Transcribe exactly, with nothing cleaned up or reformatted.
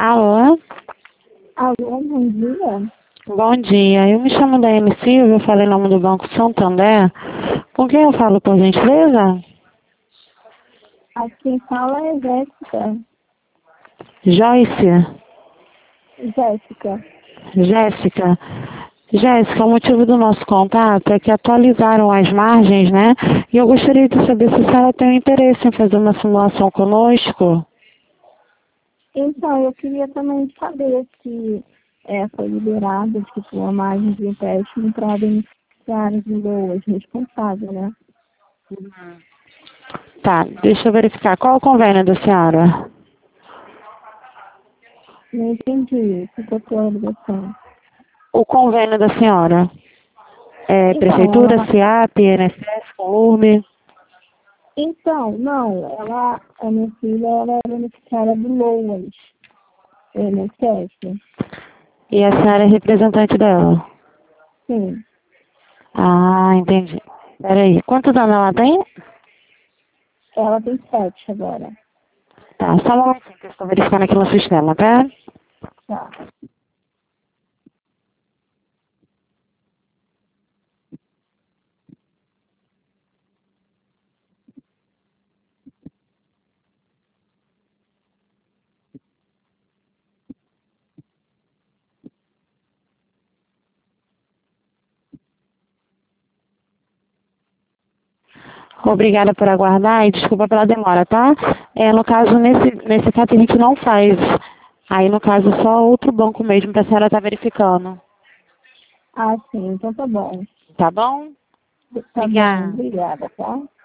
Alô? Alô, bom dia. Bom dia. Eu me chamo Daiane Silva, eu falei em nome do Banco Santander. Com quem eu falo, por gentileza? Aqui quem fala é Jéssica. Joyce? Jéssica. Jéssica? Jéssica, o motivo do nosso contato é que atualizaram as margens, né? E eu gostaria de saber se a senhora tem interesse em fazer uma simulação conosco. Então, eu queria também saber se é, foi liberado tipo, uma margem de empréstimo para beneficiários de loas responsável, né? Tá, deixa eu verificar. Qual é o convênio da senhora? Não entendi, ficou a ligação. O convênio da senhora? É Então, Prefeitura, ela, SIAP, I N S S, COLURB? então, não, ela, a minha filha ela é beneficiária do loas, I N S S. E a senhora é representante dela? Sim, Ah, entendi. Peraí, quantos anos ela tem? ela tem sete agora. Tá, só um momentinho que eu estou verificando aqui no sistema, tá? Tá. Obrigada por aguardar e desculpa pela demora, tá? É, no caso, nesse, nesse caso a gente não faz. Aí, no caso, só outro banco mesmo pra senhora estar verificando. Ah, sim, então tá bom. Tá bom? Tá bom, Obrigada. obrigada, tá?